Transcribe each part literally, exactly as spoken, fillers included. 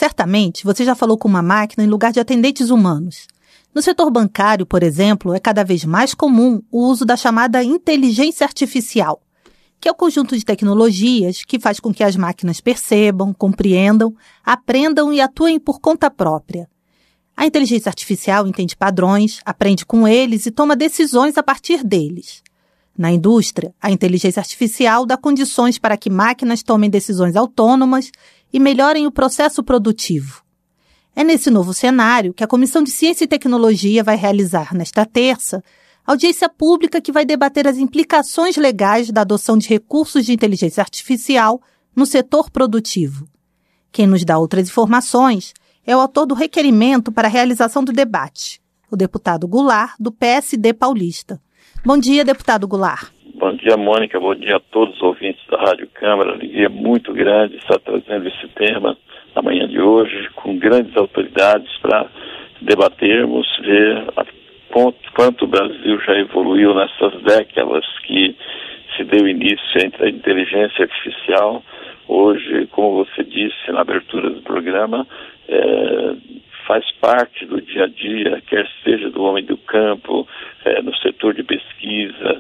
Certamente, você já falou com uma máquina em lugar de atendentes humanos. No setor bancário, por exemplo, é cada vez mais comum o uso da chamada inteligência artificial, que é o conjunto de tecnologias que faz com que as máquinas percebam, compreendam, aprendam e atuem por conta própria. A inteligência artificial entende padrões, aprende com eles e toma decisões a partir deles. Na indústria, a inteligência artificial dá condições para que máquinas tomem decisões autônomas e melhorem o processo produtivo. É nesse novo cenário que a Comissão de Ciência e Tecnologia vai realizar, nesta terça, audiência pública que vai debater as implicações legais da adoção de recursos de inteligência artificial no setor produtivo. Quem nos dá outras informações é o autor do requerimento para a realização do debate, o deputado Goulart, do P S D paulista. Bom dia, deputado Goulart. Bom dia, Mônica. Bom dia a todos os ouvintes da Rádio Câmara. Alegria muito grande estar trazendo esse tema na manhã de hoje, com grandes autoridades para debatermos, ver a quanto o Brasil já evoluiu nessas décadas que se deu início entre a inteligência artificial. Hoje, como você disse na abertura do programa, é, faz parte do dia a dia, quer seja do homem do campo, é, no setor de pesquisa,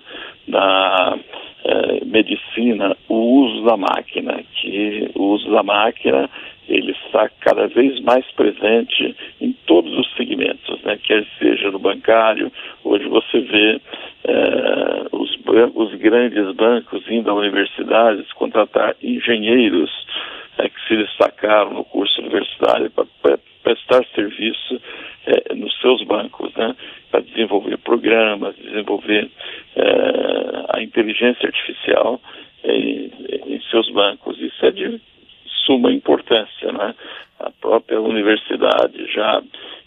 na é, medicina, o uso da máquina, que o uso da máquina ele está cada vez mais presente em todos os segmentos, né? Quer seja no bancário, hoje você vê é, os, os grandes bancos indo a universidades contratar engenheiros é, que se destacaram no curso universitário para prestar serviço é, nos seus bancos, né? Para desenvolver programas, desenvolver é, a inteligência artificial é, em seus bancos. Isso é de suma importância, né? A própria universidade já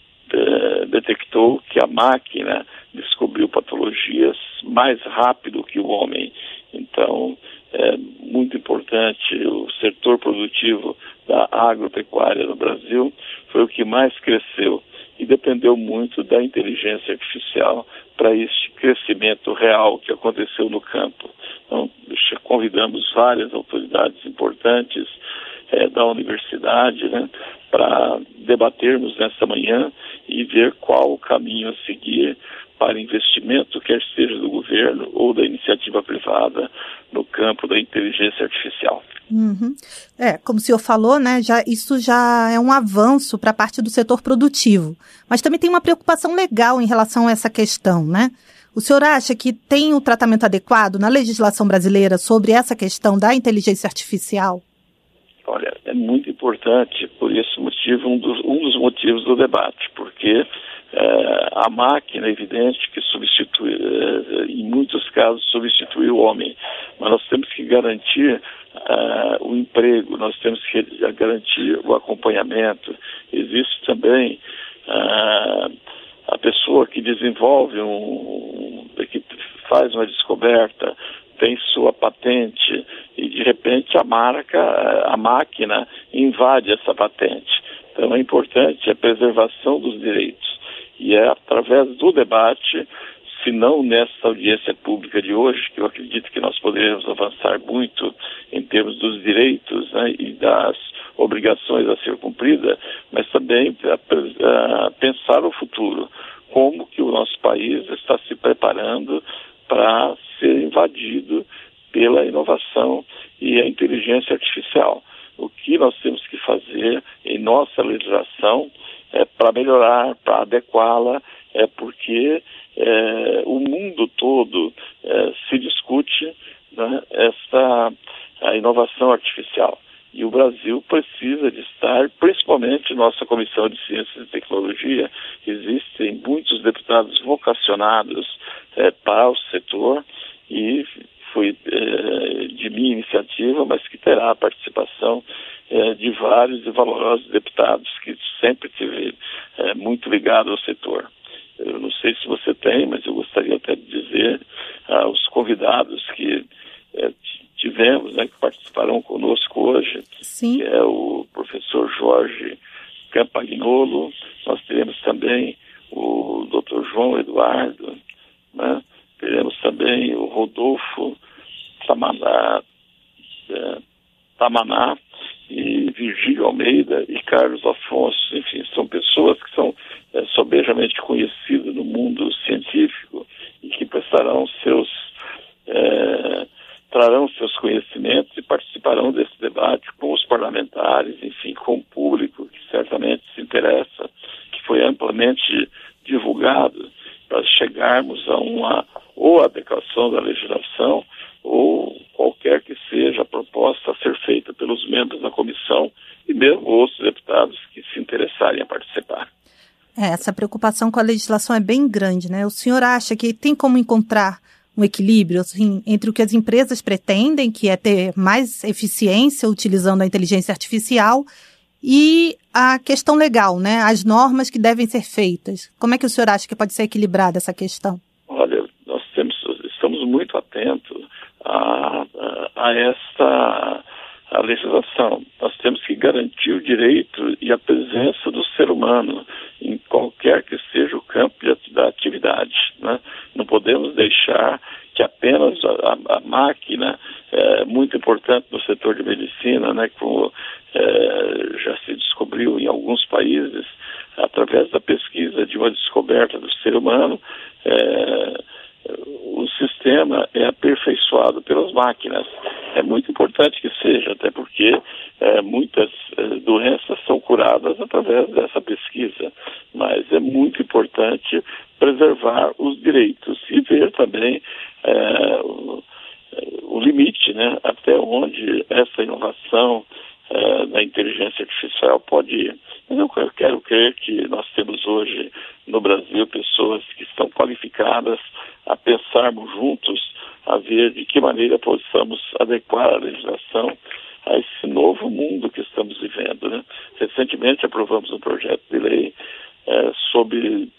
é, detectou que a máquina descobriu patologias mais rápido que o homem. Então, é muito importante. O setor produtivo da agropecuária no Brasil foi o que mais cresceu e dependeu muito da inteligência artificial para este crescimento real que aconteceu no campo. Então, convidamos várias autoridades importantes É, da universidade, né, para debatermos nesta manhã e ver qual o caminho a seguir para investimento, quer seja do governo ou da iniciativa privada, no campo da inteligência artificial. Uhum. É, como o senhor falou, né, já, isso já é um avanço para a parte do setor produtivo, mas também tem uma preocupação legal em relação a essa questão, né? O senhor acha que tem o tratamento adequado na legislação brasileira sobre essa questão da inteligência artificial? Olha, é muito importante, por esse motivo, um dos, um dos motivos do debate, porque é, a máquina é evidente que substitui, é, em muitos casos, substitui o homem, mas nós temos que garantir é, o emprego, nós temos que garantir o acompanhamento. Existe também é, a pessoa que desenvolve, um, que faz uma descoberta, tem sua patente e de repente a marca, a máquina invade essa patente. Então é importante a preservação dos direitos e é através do debate, se não nessa audiência pública de hoje, que eu acredito que nós poderemos avançar muito em termos dos direitos, né, e das obrigações a ser cumpridas, mas também a, a pensar o futuro, como que o nosso país está se preparando para ser invadido pela inovação e a inteligência artificial. O que nós temos que fazer em nossa legislação é para melhorar, para adequá-la, é porque é, o mundo todo é, se discute, né, essa a inovação artificial. E o Brasil precisa de estar, principalmente nossa Comissão de Ciência e Tecnologia, existem muitos deputados vocacionados é, para o setor e foi é, de minha iniciativa, mas que terá a participação é, de vários e valorosos deputados que sempre tive é, muito ligado ao setor. Eu não sei se você tem, mas eu gostaria até de dizer aos convidados que é, tivemos, né, que participarão conosco hoje, Sim. que é o professor Jorge Campagnolo, nós teremos também o doutor João Eduardo, né, teremos também o Rodolfo Tamaná, é, Tamaná e Virgínia Virgílio Almeida e Carlos Afonso. Enfim, são pessoas que são é, sobejamente conhecidas no mundo científico e que prestarão seus, é, trarão seus conhecimentos e participarão desse debate com os parlamentares, enfim, com o público que certamente se interessa, que foi amplamente divulgado para chegarmos a uma ou adequação da legislação ou qualquer que seja a proposta a ser feita pelos membros da comissão e mesmo outros deputados que se interessarem a participar. É, essa preocupação com a legislação é bem grande, né? O senhor acha que tem como encontrar um equilíbrio assim, entre o que as empresas pretendem, que é ter mais eficiência utilizando a inteligência artificial, e a questão legal, né? As normas que devem ser feitas. Como é que o senhor acha que pode ser equilibrada essa questão? Olha, nós temos, estamos muito atentos a, a, a esta a legislação. Nós temos que garantir o direito e a presença do ser humano em qualquer que seja o campo de, da atividade, né? Não podemos deixar que apenas a, a, a máquina, é muito importante no setor de medicina, né, como é, já se descobriu em alguns países, através da pesquisa de uma descoberta do ser humano, é, o sistema é aperfeiçoado pelas máquinas. É muito importante que seja, até porque é, muitas é, doenças são curadas através dessa pesquisa, mas é muito importante preservar os direitos e ver também é, o, o limite, né, até onde essa inovação é, da inteligência artificial pode ir. Mas eu quero crer que nós temos hoje no Brasil pessoas que estão qualificadas a pensarmos juntos, a ver de que maneira possamos adequar a legislação a esse novo mundo que estamos vivendo, né? Recentemente aprovamos um projeto de lei é, sobre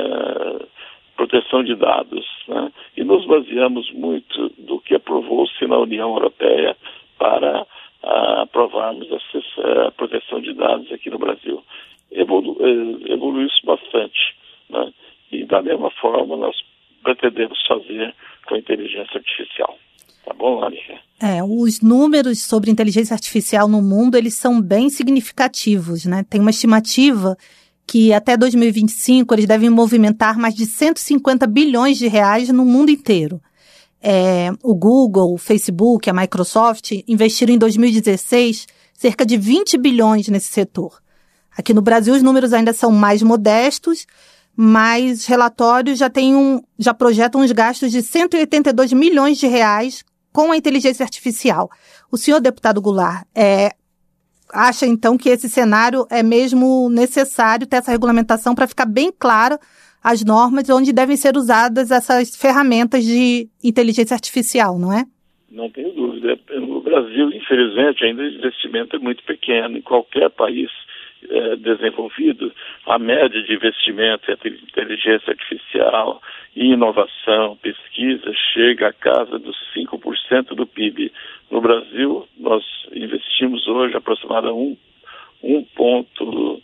é, proteção de dados, né? E nos baseamos muito do que aprovou-se na União Europeia para a, aprovarmos essa, a proteção de dados aqui no Brasil. Evolu, evoluiu-se bastante, né? E da mesma forma nós pretendemos fazer com a inteligência artificial. Tá bom, Anica? É, os números sobre inteligência artificial no mundo, eles são bem significativos, né? Tem uma estimativa que até dois mil e vinte e cinco eles devem movimentar mais de cento e cinquenta bilhões de reais no mundo inteiro. É, o Google, o Facebook, a Microsoft investiram em dois mil e dezesseis cerca de vinte bilhões nesse setor. Aqui no Brasil os números ainda são mais modestos, mas relatórios já, tem um, já projetam os gastos de cento e oitenta e dois milhões de reais com a inteligência artificial. O senhor deputado Goulart é, acha então que esse cenário é mesmo necessário ter essa regulamentação para ficar bem clara as normas onde devem ser usadas essas ferramentas de inteligência artificial, não é? Não tenho dúvida. No Brasil, infelizmente, ainda o investimento é muito pequeno. Em qualquer país é, desenvolvido, a média de investimento em inteligência artificial, inovação, pesquisa, chega à casa dos cinco por cento do P I B. No Brasil, nós investimos hoje aproximadamente um ponto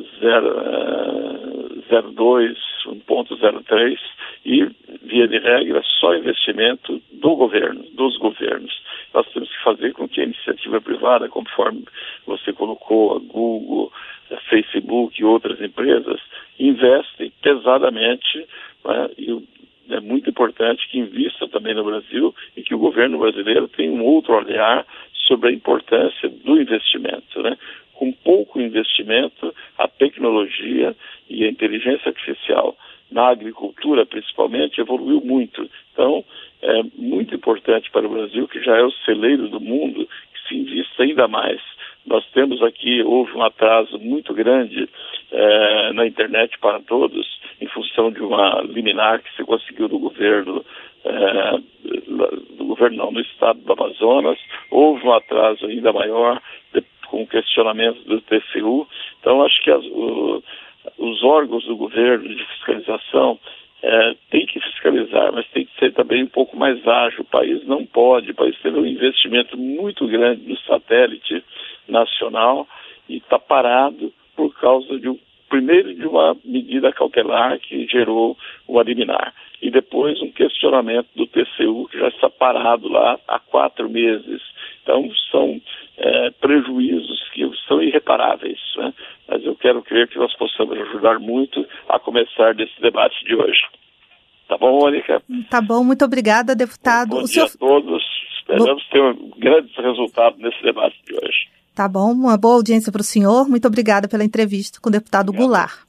zero dois, um ponto zero três e, via de regra, só investimento do governo, dos governos. Nós temos que fazer com que a iniciativa privada, conforme você colocou, a Google, a Facebook e outras empresas, investem pesadamente, né? E é muito importante que invista também no Brasil e que o governo brasileiro tenha um outro olhar sobre a importância do investimento, né? Com pouco investimento, a tecnologia e a inteligência artificial na agricultura, principalmente, evoluiu muito. Então, é muito importante para o Brasil, que já é o celeiro do mundo, que se invista ainda mais. Nós temos aqui, houve um atraso muito grande é, na internet para todos, em função de uma liminar que se conseguiu do governo, é, do governo não, no estado do Amazonas. Houve um atraso ainda maior de, com o questionamento do T C U. Então, acho que as, o, os órgãos do governo de fiscalização é, têm que fiscalizar, mas tem que ser também um pouco mais ágil. O país não pode, o país teve um investimento muito grande no satélite nacional e está parado por causa de um, primeiro de uma medida cautelar que gerou uma liminar e depois um questionamento do T C U que já está parado lá há quatro meses. Então são é, prejuízos que desafios são irreparáveis, né? Mas eu quero crer que nós possamos ajudar muito a começar desse debate de hoje. Tá bom, Mônica? Tá bom, muito obrigada, deputado. Bom, bom o dia senhor... a todos. Esperamos Bo... ter um grande resultado nesse debate de hoje. Tá bom, uma boa audiência para o senhor. Muito obrigada pela entrevista com o deputado Obrigado. Goulart.